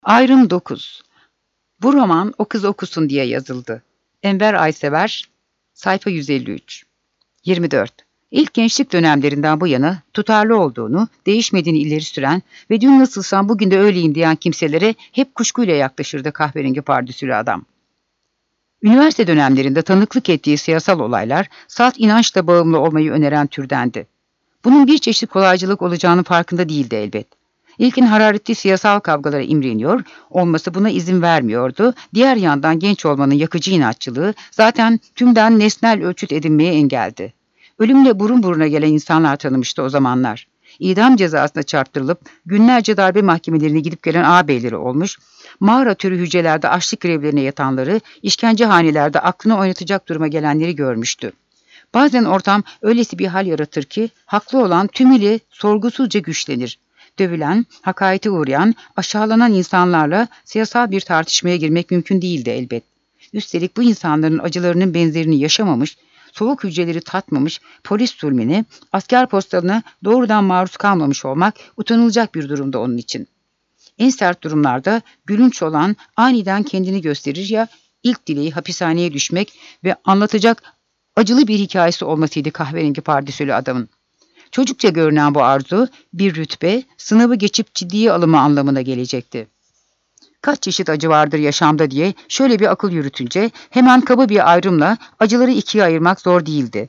Ayrım 9. Bu roman o kız okusun diye yazıldı. Enver Aysever, sayfa 153. 24. İlk gençlik dönemlerinden bu yana tutarlı olduğunu, değişmediğini ileri süren ve dün nasılsam bugün de öyleyim diyen kimselere hep kuşkuyla yaklaşırdı kahverengi pardösülü adam. Üniversite dönemlerinde tanıklık ettiği siyasal olaylar salt inançla bağımlı olmayı öneren türdendi. Bunun bir çeşit kolaycılık olacağının farkında değildi elbet. İlkin hararetli siyasal kavgalara imreniyor, olması buna izin vermiyordu. Diğer yandan genç olmanın yakıcı inatçılığı zaten tümden nesnel ölçüt edinmeye engeldi. Ölümle burun buruna gelen insanlar tanımıştı o zamanlar. İdam cezasına çarptırılıp günlerce darbe mahkemelerine gidip gelen ağabeyleri olmuş, mağara türü hücrelerde açlık grevlerine yatanları, işkencehanelerde aklını oynatacak duruma gelenleri görmüştü. Bazen ortam öylesi bir hal yaratır ki haklı olan tümüyle sorgusuzca güçlenir. Dövülen, hakarete uğrayan, aşağılanan insanlarla siyasal bir tartışmaya girmek mümkün değildi elbet. Üstelik bu insanların acılarının benzerini yaşamamış, soğuk hücreleri tatmamış, polis zulmüne, asker postalına doğrudan maruz kalmamış olmak utanılacak bir durumda onun için. En sert durumlarda gülünç olan aniden kendini gösterir ya ilk dileği hapishaneye düşmek ve anlatacak acılı bir hikayesi olmasıydı kahverengi pardösülü adamın. Çocukça görünen bu arzu bir rütbe, sınavı geçip ciddiye alımı anlamına gelecekti. Kaç çeşit acı vardır yaşamda diye şöyle bir akıl yürütünce hemen kaba bir ayrımla acıları ikiye ayırmak zor değildi.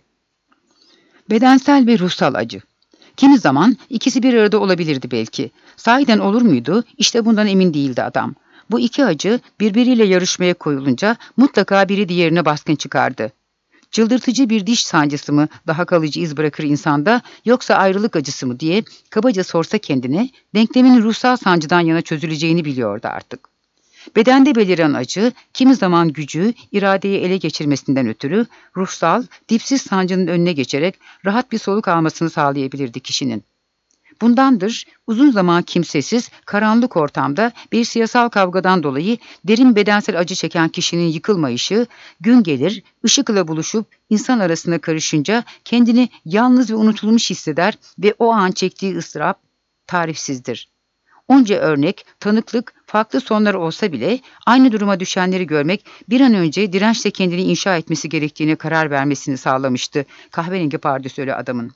Bedensel ve ruhsal acı. Kimi zaman ikisi bir arada olabilirdi belki. Sahiden olur muydu? İşte bundan emin değildi adam. Bu iki acı birbiriyle yarışmaya koyulunca mutlaka biri diğerine baskın çıkardı. Çıldırtıcı bir diş sancısı mı daha kalıcı iz bırakır insanda yoksa ayrılık acısı mı diye kabaca sorsa kendine denklemin ruhsal sancıdan yana çözüleceğini biliyordu artık. Bedende beliren acı kimi zaman gücü, iradeyi ele geçirmesinden ötürü ruhsal, dipsiz sancının önüne geçerek rahat bir soluk almasını sağlayabilirdi kişinin. Bundandır uzun zaman kimsesiz, karanlık ortamda bir siyasal kavgadan dolayı derin bedensel acı çeken kişinin yıkılmayışı, gün gelir, ışıkla buluşup insan arasına karışınca kendini yalnız ve unutulmuş hisseder ve o an çektiği ıstırap tarifsizdir. Onca örnek, tanıklık, farklı sonlar olsa bile aynı duruma düşenleri görmek bir an önce dirençle kendini inşa etmesi gerektiğine karar vermesini sağlamıştı kahverengi pardösülü adamın.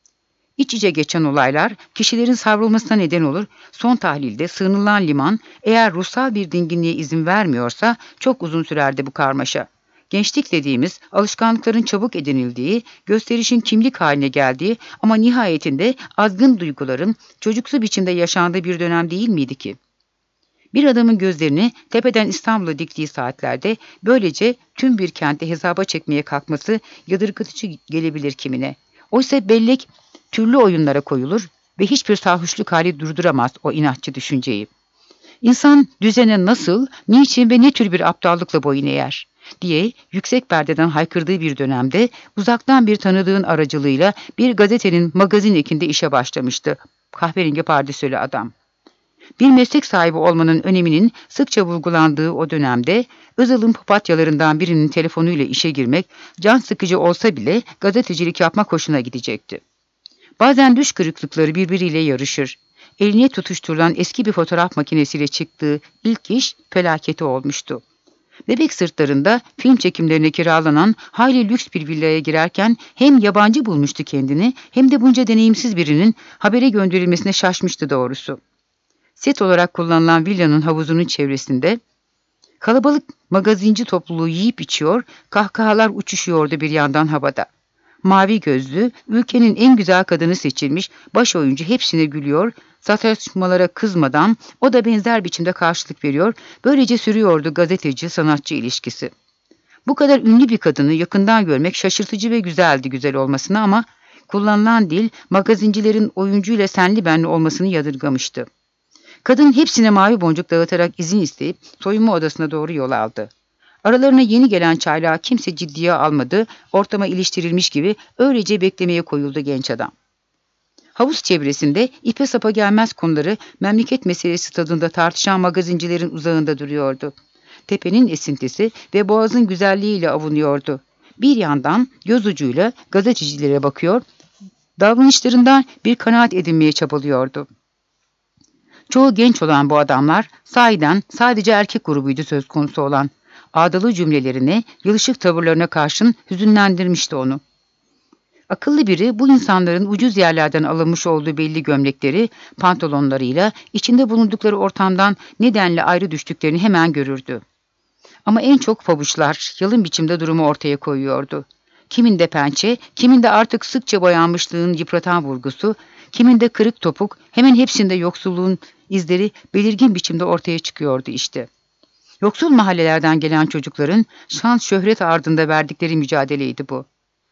İç içe geçen olaylar kişilerin savrulmasına neden olur. Son tahlilde sığınılan liman eğer ruhsal bir dinginliğe izin vermiyorsa çok uzun sürerdi bu karmaşa. Gençlik dediğimiz alışkanlıkların çabuk edinildiği, gösterişin kimlik haline geldiği ama nihayetinde azgın duyguların çocuksu biçimde yaşandığı bir dönem değil miydi ki? Bir adamın gözlerini tepeden İstanbul'a diktiği saatlerde böylece tüm bir kenti hesaba çekmeye kalkması yadırgatıcı gelebilir kimine. Oysa bellek türlü oyunlara koyulur ve hiçbir sarhoşluk hali durduramaz o inatçı düşünceyi. İnsan düzene nasıl, niçin ve ne tür bir aptallıkla boyun eğer diye yüksek perdeden haykırdığı bir dönemde uzaktan bir tanıdığın aracılığıyla bir gazetenin magazin ekinde işe başlamıştı kahverengi pardösülü adam. Bir meslek sahibi olmanın öneminin sıkça vurgulandığı o dönemde Özal'ın papatyalarından birinin telefonuyla işe girmek can sıkıcı olsa bile gazetecilik yapmak hoşuna gidecekti. Bazen düş kırıklıkları birbiriyle yarışır. Eline tutuşturulan eski bir fotoğraf makinesiyle çıktığı ilk iş felaketi olmuştu. Bebek sırtlarında film çekimlerine kiralanan hayli lüks bir villaya girerken hem yabancı bulmuştu kendini hem de bunca deneyimsiz birinin habere gönderilmesine şaşmıştı doğrusu. Set olarak kullanılan villanın havuzunun çevresinde kalabalık magazinci topluluğu yiyip içiyor, kahkahalar uçuşuyordu bir yandan havada. Mavi gözlü, ülkenin en güzel kadını seçilmiş, baş oyuncu hepsine gülüyor, sataşmalara kızmadan o da benzer biçimde karşılık veriyor, böylece sürüyordu gazeteci-sanatçı ilişkisi. Bu kadar ünlü bir kadını yakından görmek şaşırtıcı ve güzeldi güzel olmasına ama kullanılan dil magazincilerin oyuncuyla senli benli olmasını yadırgamıştı. Kadın hepsine mavi boncuk dağıtarak izin isteyip soyunma odasına doğru yol aldı. Aralarına yeni gelen çaylağı kimse ciddiye almadı, ortama iliştirilmiş gibi öylece beklemeye koyuldu genç adam. Havuz çevresinde ipe sapa gelmez konuları memleket meselesi tadında tartışan magazincilerin uzağında duruyordu. Tepenin esintisi ve boğazın güzelliğiyle avunuyordu. Bir yandan göz ucuyla gazetecilere bakıyor, davranışlarından bir kanaat edinmeye çabalıyordu. Çoğu genç olan bu adamlar sahiden sadece erkek grubuydu söz konusu olan. Ağdalı cümlelerini, yılışık tavırlarına karşın hüzünlendirmişti onu. Akıllı biri bu insanların ucuz yerlerden alınmış olduğu belli gömlekleri, pantolonlarıyla içinde bulundukları ortamdan nedenle ayrı düştüklerini hemen görürdü. Ama en çok pabuçlar yalın biçimde durumu ortaya koyuyordu. Kiminde pençe, kiminde artık sıkça boyanmışlığın yıpratan vurgusu, kiminde kırık topuk, hemen hepsinde yoksulluğun izleri belirgin biçimde ortaya çıkıyordu işte. Yoksul mahallelerden gelen çocukların şans şöhret ardında verdikleri mücadeleydi bu.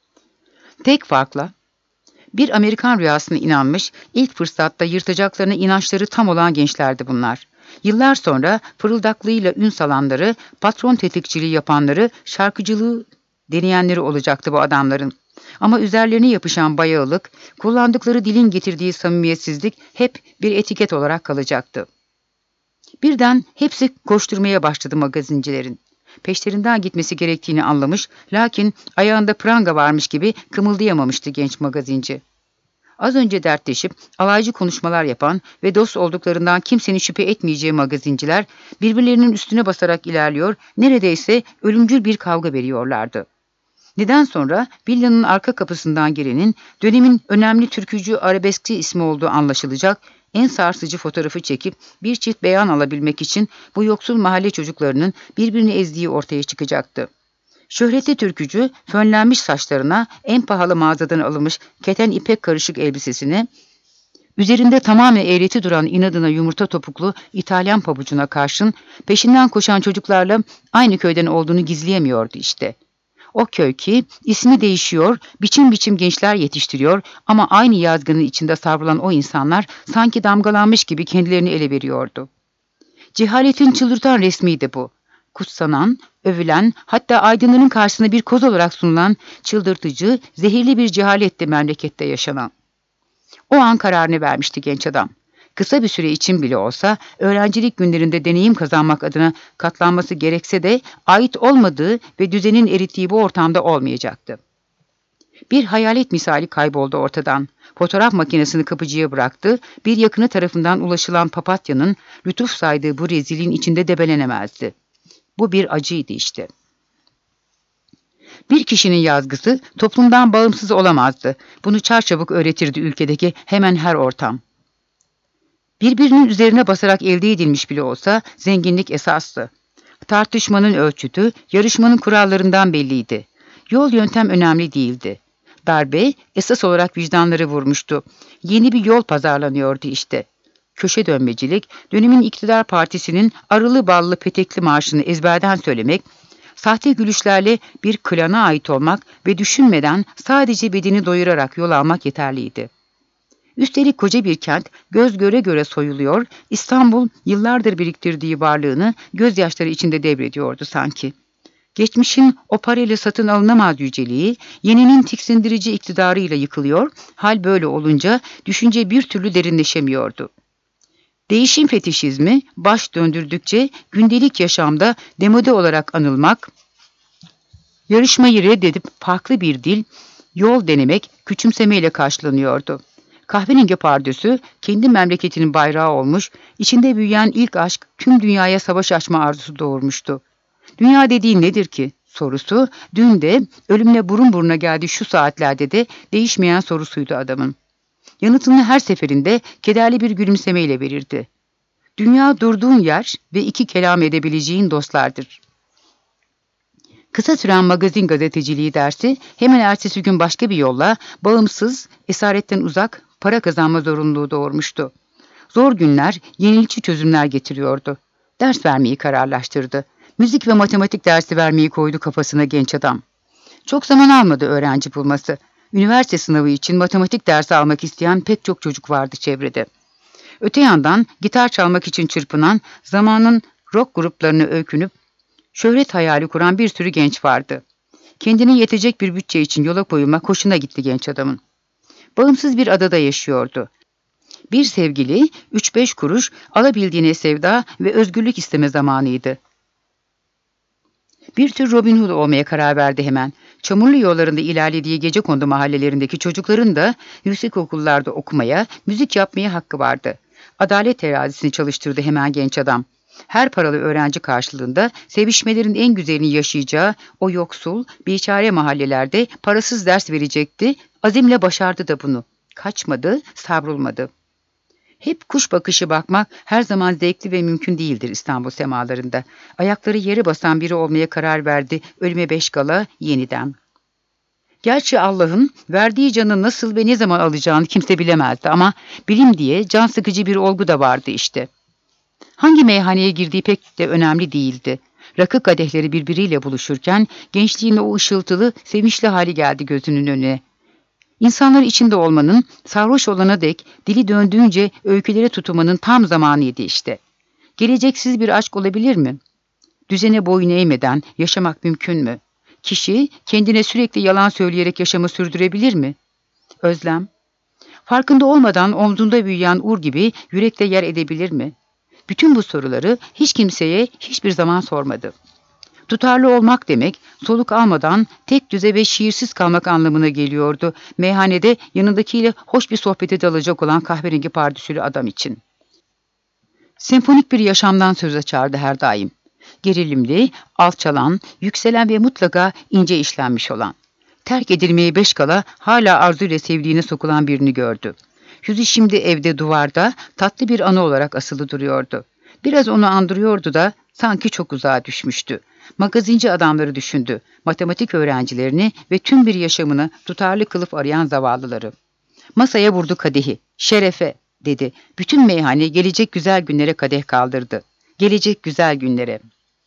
Tek farkla bir Amerikan rüyasına inanmış, ilk fırsatta yırtacaklarına inançları tam olan gençlerdi bunlar. Yıllar sonra fırıldaklığıyla ün salanları, patron tetikçiliği yapanları, şarkıcılığı deneyenleri olacaktı bu adamların. Ama üzerlerine yapışan bayağılık, kullandıkları dilin getirdiği samimiyetsizlik hep bir etiket olarak kalacaktı. Birden hepsi koşturmaya başladı magazincilerin. Peşlerinden gitmesi gerektiğini anlamış, lakin ayağında pranga varmış gibi kımıldayamamıştı genç magazinci. Az önce dertleşip alaycı konuşmalar yapan ve dost olduklarından kimsenin şüphe etmeyeceği magazinciler birbirlerinin üstüne basarak ilerliyor, neredeyse ölümcül bir kavga veriyorlardı. Neden sonra villanın arka kapısından girenin dönemin önemli türkücü arabeskçi ismi olduğu anlaşılacak, en sarsıcı fotoğrafı çekip bir çift beyan alabilmek için bu yoksul mahalle çocuklarının birbirini ezdiği ortaya çıkacaktı. Şöhretli türkücü fönlenmiş saçlarına en pahalı mağazadan alınmış keten ipek karışık elbisesini, üzerinde tamamen eğreti duran inadına yumurta topuklu İtalyan pabucuna karşın peşinden koşan çocuklarla aynı köyden olduğunu gizleyemiyordu işte. O köy ki ismi değişiyor, biçim biçim gençler yetiştiriyor ama aynı yazgının içinde savrulan o insanlar sanki damgalanmış gibi kendilerini ele veriyordu. Cehaletin çıldırtan resmiydi bu. Kutsanan, övülen, hatta aydınların karşısına bir koz olarak sunulan çıldırtıcı, zehirli bir cehaletti memlekette yaşanan. O an kararını vermişti genç adam. Kısa bir süre için bile olsa öğrencilik günlerinde deneyim kazanmak adına katlanması gerekse de ait olmadığı ve düzenin erittiği bu ortamda olmayacaktı. Bir hayalet misali kayboldu ortadan. Fotoğraf makinesini kapıcıya bıraktı, bir yakını tarafından ulaşılan papatyanın lütuf saydığı bu rezilliğin içinde debelenemezdi. Bu bir acıydı işte. Bir kişinin yazgısı toplumdan bağımsız olamazdı. Bunu çarçabuk öğretirdi ülkedeki hemen her ortam. Birbirinin üzerine basarak elde edilmiş bile olsa zenginlik esastı. Tartışmanın ölçütü, yarışmanın kurallarından belliydi. Yol yöntem önemli değildi. Darbe esas olarak vicdanları vurmuştu. Yeni bir yol pazarlanıyordu işte. Köşe dönmecilik, dönemin iktidar partisinin arılı ballı petekli marşını ezberden söylemek, sahte gülüşlerle bir klana ait olmak ve düşünmeden sadece bedeni doyurarak yol almak yeterliydi. Üstelik koca bir kent göz göre göre soyuluyor, İstanbul yıllardır biriktirdiği varlığını gözyaşları içinde devrediyordu sanki. Geçmişin o parayla satın alınamaz yüceliği, yeninin tiksindirici iktidarıyla yıkılıyor, hal böyle olunca düşünce bir türlü derinleşemiyordu. Değişim fetişizmi baş döndürdükçe gündelik yaşamda demode olarak anılmak, yarışmayı reddedip farklı bir dil, yol denemek küçümsemeyle karşılanıyordu. Kahverengi pardösü kendi memleketinin bayrağı olmuş, içinde büyüyen ilk aşk tüm dünyaya savaş açma arzusu doğurmuştu. Dünya dediğin nedir ki sorusu, dün de ölümle burun buruna geldiği şu saatlerde de değişmeyen sorusuydu adamın. Yanıtını her seferinde kederli bir gülümsemeyle verirdi. Dünya durduğun yer ve iki kelam edebileceğin dostlardır. Kısa süren magazin gazeteciliği dersi hemen ertesi gün başka bir yolla bağımsız, esaretten uzak para kazanma zorunluluğu doğurmuştu. Zor günler yenilikçi çözümler getiriyordu. Ders vermeyi kararlaştırdı. Müzik ve matematik dersi vermeyi koydu kafasına genç adam. Çok zaman almadı öğrenci bulması. Üniversite sınavı için matematik dersi almak isteyen pek çok çocuk vardı çevrede. Öte yandan gitar çalmak için çırpınan, zamanın rock gruplarını öykünüp şöhret hayali kuran bir sürü genç vardı. Kendine yetecek bir bütçe için yola koyulmak hoşuna gitti genç adamın. Bağımsız bir adada yaşıyordu. Bir sevgili, 3-5 kuruş, alabildiğine sevda ve özgürlük isteme zamanıydı. Bir tür Robin Hood olmaya karar verdi hemen. Çamurlu yollarında ilerlediği gecekondu mahallelerindeki çocukların da yüksek okullarda okumaya, müzik yapmaya hakkı vardı. Adalet terazisini çalıştırdı hemen genç adam. Her paralı öğrenci karşılığında sevişmelerin en güzelini yaşayacağı o yoksul, biçare mahallelerde parasız ders verecekti. Azimle başardı da bunu. Kaçmadı, savrulmadı. Hep kuş bakışı bakmak her zaman zevkli ve mümkün değildir İstanbul semalarında. Ayakları yere basan biri olmaya karar verdi ölüme 5 kala yeniden. Gerçi Allah'ın verdiği canı nasıl ve ne zaman alacağını kimse bilemezdi ama bilim diye can sıkıcı bir olgu da vardı işte. Hangi meyhaneye girdiği pek de önemli değildi. Rakı kadehleri birbiriyle buluşurken gençliğin o ışıltılı, sevinçli hali geldi gözünün önüne. İnsanlar içinde olmanın, sarhoş olana dek dili döndüğünce öykülere tutulmanın tam zamanıydı işte. Geleceksiz bir aşk olabilir mi? Düzene boyun eğmeden yaşamak mümkün mü? Kişi kendine sürekli yalan söyleyerek yaşamı sürdürebilir mi? Özlem. Farkında olmadan omzunda büyüyen ur gibi yürekte yer edebilir mi? Bütün bu soruları hiç kimseye hiçbir zaman sormadı. Tutarlı olmak demek, soluk almadan tek düze ve şiirsiz kalmak anlamına geliyordu. Meyhanede yanındakiyle hoş bir sohbete dalacak olan kahverengi pardüsülü adam için. Senfonik bir yaşamdan söz açardı her daim. Gerilimli, alçalan, yükselen ve mutlaka ince işlenmiş olan. Terk edilmeye 5 kala hala arzuyla sevdiğine sokulan birini gördü. Yüzü şimdi evde duvarda tatlı bir anı olarak asılı duruyordu. Biraz onu andırıyordu da sanki çok uzağa düşmüştü. Magazinci adamları düşündü, matematik öğrencilerini ve tüm bir yaşamını tutarlı kılıf arayan zavallıları. Masaya vurdu kadehi. "Şerefe!" dedi. Bütün meyhane gelecek güzel günlere kadeh kaldırdı. Gelecek güzel günlere.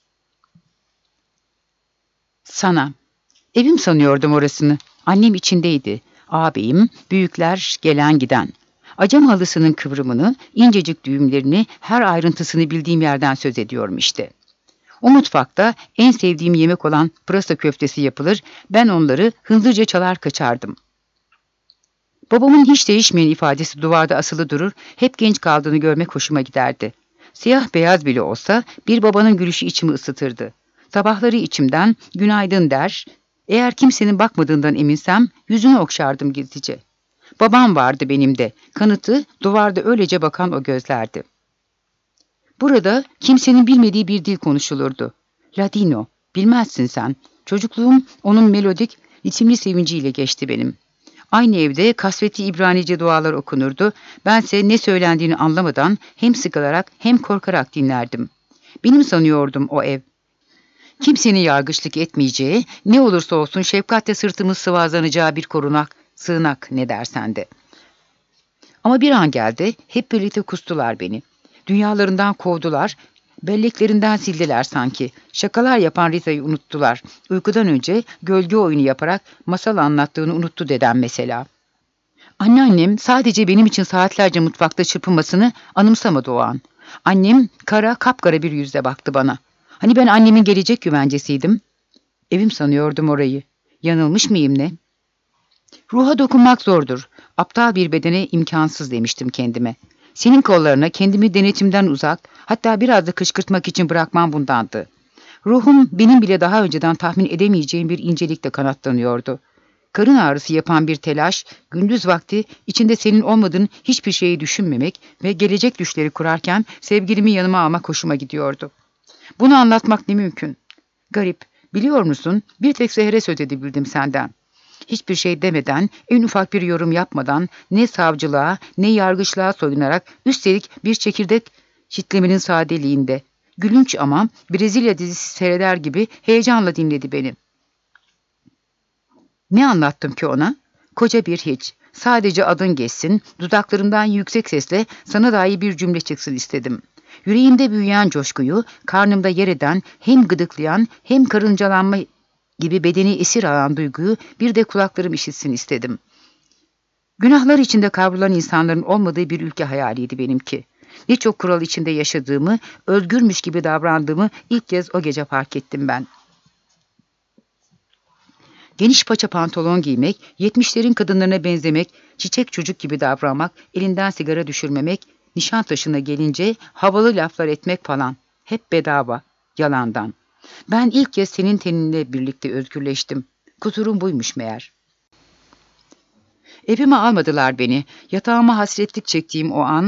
Sana. Evim sanıyordum orasını. Annem içindeydi. Ağabeyim, büyükler gelen giden. Acem halısının kıvrımını, incecik düğümlerini, her ayrıntısını bildiğim yerden söz ediyorum işte. O mutfakta en sevdiğim yemek olan pırasa köftesi yapılır, ben onları hınzırca çalar kaçardım. Babamın hiç değişmeyen ifadesi duvarda asılı durur, hep genç kaldığını görmek hoşuma giderdi. Siyah beyaz bile olsa bir babanın gülüşü içimi ısıtırdı. Sabahları içimden günaydın der, eğer kimsenin bakmadığından eminsem yüzünü okşardım gizlice. Babam vardı benim de, kanıtı duvarda öylece bakan o gözlerdi. Burada kimsenin bilmediği bir dil konuşulurdu. Ladino, bilmezsin sen. Çocukluğum onun melodik, ritimli sevinciyle geçti benim. Aynı evde kasvetli İbranice dualar okunurdu. Bense ne söylendiğini anlamadan hem sıkılarak hem korkarak dinlerdim. Benim sanıyordum o ev. Kimsenin yargıçlık etmeyeceği, ne olursa olsun şefkatle sırtımız sıvazlanacağı bir korunak, sığınak ne dersen de. Ama bir an geldi, hep birlikte kustular beni. Dünyalarından kovdular, belleklerinden sildiler sanki. Şakalar yapan Rita'yı unuttular. Uykudan önce gölge oyunu yaparak masal anlattığını unuttu dedem mesela. Anneannem sadece benim için saatlerce mutfakta çırpınmasını anımsamadı o an. Annem kara kapkara bir yüzle baktı bana. Hani ben annemin gelecek güvencesiydim. Evim sanıyordum orayı. Yanılmış mıyım ne? Ruha dokunmak zordur. Aptal bir bedene imkansız demiştim kendime. Senin kollarına kendimi denetimden uzak, hatta biraz da kışkırtmak için bırakmam bundandı. Ruhum benim bile daha önceden tahmin edemeyeceğim bir incelikle kanatlanıyordu. Karın ağrısı yapan bir telaş, gündüz vakti içinde senin olmadığın hiçbir şeyi düşünmemek ve gelecek düşleri kurarken sevgilimi yanıma almak hoşuma gidiyordu. Bunu anlatmak ne mümkün. Garip, biliyor musun, bir tek Seher'e söz edebildim senden. Hiçbir şey demeden, en ufak bir yorum yapmadan, ne savcılığa ne yargıçlığa soyunarak, üstelik bir çekirdek çitlemenin sadeliğinde. Gülünç ama Brezilya dizisi seyreder gibi heyecanla dinledi beni. Ne anlattım ki ona? Koca bir hiç. Sadece adın geçsin, dudaklarımdan yüksek sesle sana dair bir cümle çıksın istedim. Yüreğimde büyüyen coşkuyu, karnımda yer eden, hem gıdıklayan hem karıncalanma gibi bedeni esir alan duyguyu bir de kulaklarım işitsin istedim. Günahlar içinde kavrulan insanların olmadığı bir ülke hayaliydi benimki. Ne çok kural içinde yaşadığımı, özgürmüş gibi davrandığımı ilk kez o gece fark ettim ben. Geniş paça pantolon giymek, 70'lerin kadınlarına benzemek, çiçek çocuk gibi davranmak, elinden sigara düşürmemek, Nişantaşı'na gelince havalı laflar etmek falan. Hep bedava, yalandan. Ben ilk kez senin teninle birlikte özgürleştim. Kusurum buymuş meğer. Evime almadılar beni. Yatağıma hasretlik çektiğim o an,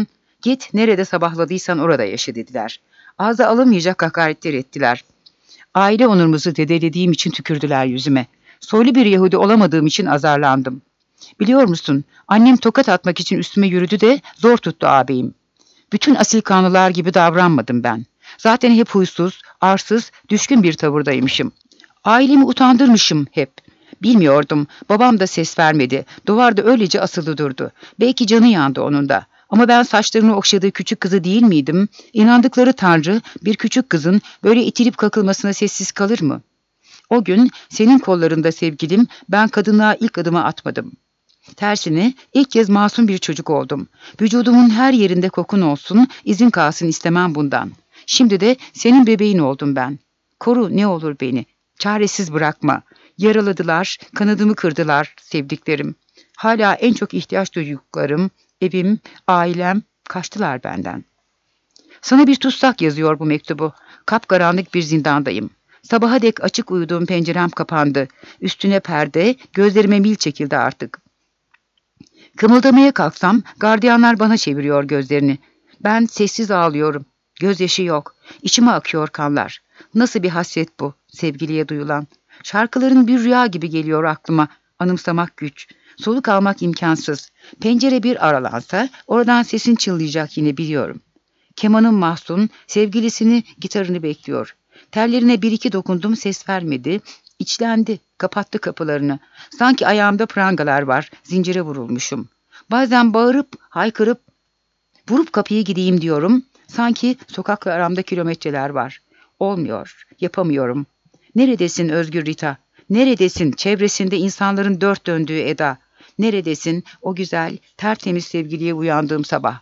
Git nerede sabahladıysan orada yaşa dediler. Ağza alamayacak hakaretler ettiler. Aile onurumuzu zedelediğim için tükürdüler yüzüme. Soylu bir Yahudi olamadığım için azarlandım. Biliyor musun, annem tokat atmak için üstüme yürüdü de zor tuttu ağabeyim. Bütün asil kanlılar gibi davranmadım ben. Zaten hep huysuz, arsız, düşkün bir tavırdaymışım. Ailemi utandırmışım hep. Bilmiyordum, babam da ses vermedi. Duvarda öylece asılı durdu. Belki canı yandı onun da. Ama ben saçlarını okşadığı küçük kızı değil miydim? İnandıkları Tanrı bir küçük kızın böyle itilip kakılmasına sessiz kalır mı? O gün senin kollarında sevgilim, ben kadınlığa ilk adımı atmadım. Tersine ilk kez masum bir çocuk oldum. Vücudumun her yerinde kokun olsun, izin kalsın istemem bundan. Şimdi de senin bebeğin oldum ben. Koru ne olur beni. Çaresiz bırakma. Yaraladılar, kanadımı kırdılar sevdiklerim. Hala en çok ihtiyaç duyduklarım, evim, ailem kaçtılar benden. Sana bir tutsak yazıyor bu mektubu. Kapkaranlık bir zindandayım. Sabaha dek açık uyuduğum pencerem kapandı. Üstüne perde, gözlerime mil çekildi artık. Kımıldamaya kalksam gardiyanlar bana çeviriyor gözlerini. Ben sessiz ağlıyorum. Gözyaşı yok. İçime akıyor kanlar. Nasıl bir hasret bu, sevgiliye duyulan. Şarkıların bir rüya gibi geliyor aklıma. Anımsamak güç. Soluk almak imkansız. Pencere bir aralansa oradan sesin çıllayacak yine biliyorum. Kemanın mahzun, sevgilisini, gitarını bekliyor. Tellerine bir iki dokundum, ses vermedi. İçlendi, kapattı kapılarını. Sanki ayağımda prangalar var, zincire vurulmuşum. Bazen bağırıp, haykırıp, vurup kapıyı gideyim diyorum. Sanki sokakla aramda kilometreler var. Olmuyor, yapamıyorum. Neredesin Özgür Rita? Neredesin çevresinde insanların dört döndüğü Eda? Neredesin o güzel, tertemiz sevgiliye uyandığım sabah?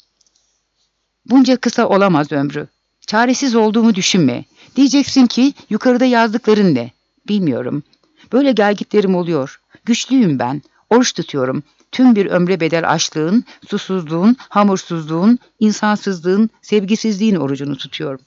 Bunca kısa olamaz ömrü. Çaresiz olduğumu düşünme. Diyeceksin ki yukarıda yazdıkların ne? Bilmiyorum. Böyle gelgitlerim oluyor. Güçlüyüm ben. Oruç tutuyorum. Tüm bir ömre bedel açlığın, susuzluğun, hamursuzluğun, insansızlığın, sevgisizliğin orucunu tutuyorum.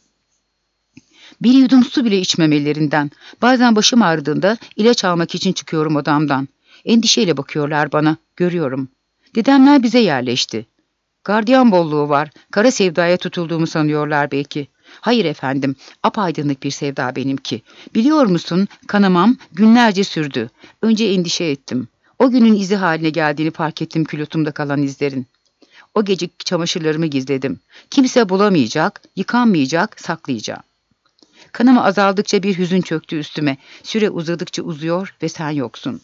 Bir yudum su bile içmemelerinden. Bazen başım ağrıdığında ilaç almak için çıkıyorum odamdan. Endişeyle bakıyorlar bana. Görüyorum. Dedemler bize yerleşti. Gardiyan bolluğu var. Kara sevdaya tutulduğumu sanıyorlar belki. Hayır efendim, apaydınlık bir sevda benimki. Biliyor musun, kanamam günlerce sürdü. Önce endişe ettim. O günün izi haline geldiğini fark ettim külotumda kalan izlerin. O gece çamaşırlarımı gizledim. Kimse bulamayacak, yıkanmayacak, saklayacağım. Kanama azaldıkça bir hüzün çöktü üstüme. Süre uzadıkça uzuyor ve sen yoksun.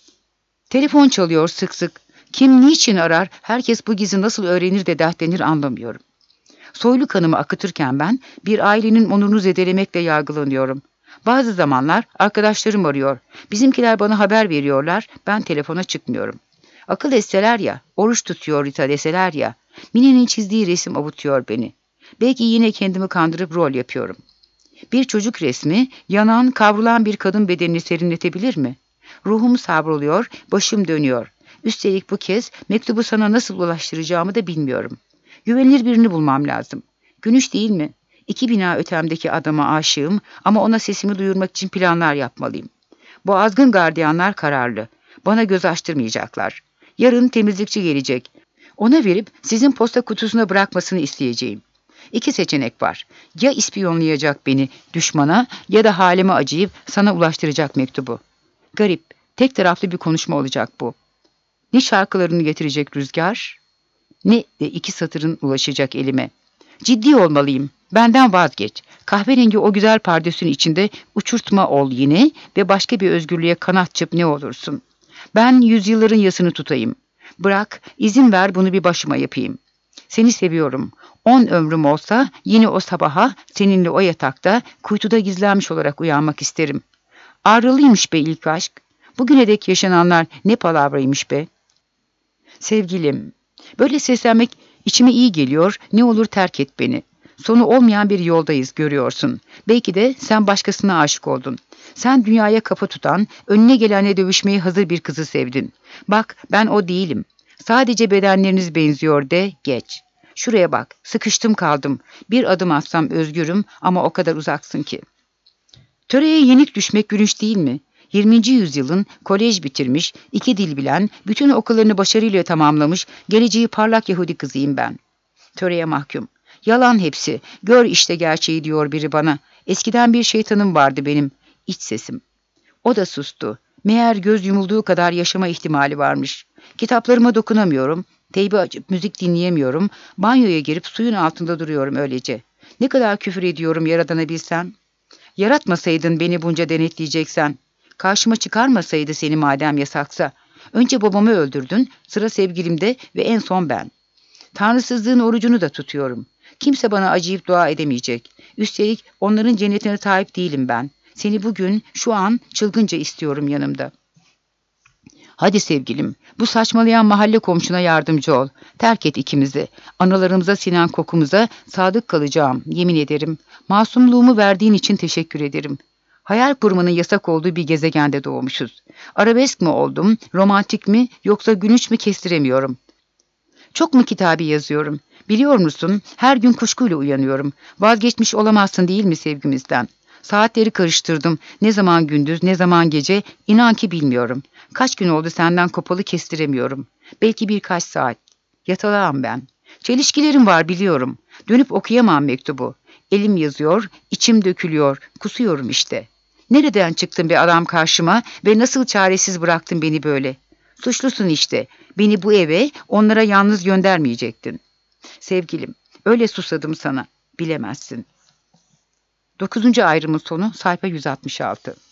Telefon çalıyor sık sık. Kim niçin arar, herkes bu gizi nasıl öğrenir de dertlenir anlamıyorum. Soylu kanımı akıtırken ben bir ailenin onurunu zedelemekle yargılanıyorum. Bazı zamanlar arkadaşlarım arıyor. Bizimkiler bana haber veriyorlar, ben telefona çıkmıyorum. Akıl etseler ya, oruç tutuyor Rita deseler ya, Mine'nin çizdiği resim avutuyor beni. Belki yine kendimi kandırıp rol yapıyorum. Bir çocuk resmi, yanan, kavrulan bir kadın bedenini serinletebilir mi? Ruhum savruluyor, başım dönüyor. Üstelik bu kez mektubu sana nasıl ulaştıracağımı da bilmiyorum. Güvenilir birini bulmam lazım. Günüş değil mi? 2 bina ötemdeki adama aşığım ama ona sesimi duyurmak için planlar yapmalıyım. Bu azgın gardiyanlar kararlı. Bana göz açtırmayacaklar. Yarın temizlikçi gelecek. Ona verip sizin posta kutusuna bırakmasını isteyeceğim. 2 seçenek var. Ya ispiyonlayacak beni düşmana ya da halime acıyıp sana ulaştıracak mektubu. Garip, tek taraflı bir konuşma olacak bu. Ne şarkılarını getirecek rüzgar, ne de 2 satırın ulaşacak elime. Ciddi olmalıyım. Benden vazgeç. Kahverengi o güzel pardesün içinde uçurtma ol yine ve başka bir özgürlüğe kanat çırp ne olursun. Ben yüzyılların yasını tutayım. Bırak, izin ver bunu bir başıma yapayım. Seni seviyorum. 10 ömrüm olsa yine o sabaha seninle o yatakta kuytuda gizlenmiş olarak uyanmak isterim. Ağrılıymış be ilk aşk. Bugüne dek yaşananlar ne palavraymış be. Sevgilim, böyle seslenmek içime iyi geliyor, ne olur terk et beni. Sonu olmayan bir yoldayız görüyorsun. Belki de sen başkasına aşık oldun. Sen dünyaya kafa tutan, önüne gelenle dövüşmeye hazır bir kızı sevdin. Bak ben o değilim. Sadece bedenleriniz benziyor de geç. Şuraya bak, sıkıştım kaldım. Bir adım atsam özgürüm ama o kadar uzaksın ki. Töreye yenik düşmek gülünç değil mi? 20. yüzyılın kolej bitirmiş, 2 dil bilen, bütün okullarını başarıyla tamamlamış, geleceği parlak Yahudi kızıyım ben. Töreye mahkum. Yalan hepsi. Gör işte gerçeği diyor biri bana. Eskiden bir şeytanım vardı benim. İç sesim. O da sustu. Meğer göz yumulduğu kadar yaşama ihtimali varmış. Kitaplarıma dokunamıyorum. Teybi açıp müzik dinleyemiyorum. Banyoya girip suyun altında duruyorum öylece. Ne kadar küfür ediyorum Yaradan'a bilsen. Yaratmasaydın beni bunca denetleyeceksen. Karşıma çıkarmasaydı seni madem yasaksa. Önce babamı öldürdün, sıra sevgilimde ve en son ben. Tanrısızlığın orucunu da tutuyorum. Kimse bana acıyıp dua edemeyecek. Üstelik onların cennetine sahip değilim ben. Seni bugün, şu an çılgınca istiyorum yanımda. Hadi sevgilim, bu saçmalayan mahalle komşuna yardımcı ol. Terk et ikimizi. Analarımıza sinen kokumuza sadık kalacağım, yemin ederim. Masumluğumu verdiğin için teşekkür ederim. Hayal kurmanın yasak olduğu bir gezegende doğmuşuz. Arabesk mi oldum, romantik mi yoksa gülünç mü kestiremiyorum. Çok mu kitabı yazıyorum? Biliyor musun, her gün kuşkuyla uyanıyorum. Vazgeçmiş olamazsın değil mi sevgimizden? Saatleri karıştırdım. Ne zaman gündüz, ne zaman gece, inan ki bilmiyorum. Kaç gün oldu senden kopalı kestiremiyorum. Belki birkaç saat. Yatalağım ben. Çelişkilerim var biliyorum. Dönüp okuyamam mektubu. Elim yazıyor, içim dökülüyor, kusuyorum işte. Nereden çıktın be adam karşıma ve nasıl çaresiz bıraktın beni böyle? Suçlusun işte. Beni bu eve, onlara yalnız göndermeyecektin. Sevgilim, öyle susadım sana. Bilemezsin. 9. ayrımın sonu sayfa 166.